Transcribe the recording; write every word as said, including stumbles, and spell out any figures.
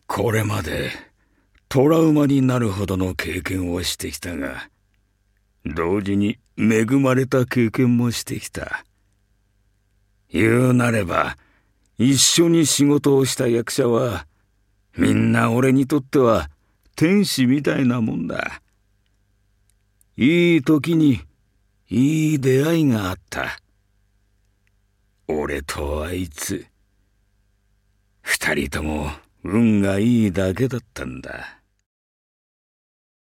これまでトラウマになるほどの経験をしてきたが、同時に恵まれた経験もしてきた。言うなれば、一緒に仕事をした役者は、みんな俺にとっては天使みたいなもんだ。いい時にいい出会いがあった。俺とあいつ、二人とも運がいいだけだったんだ。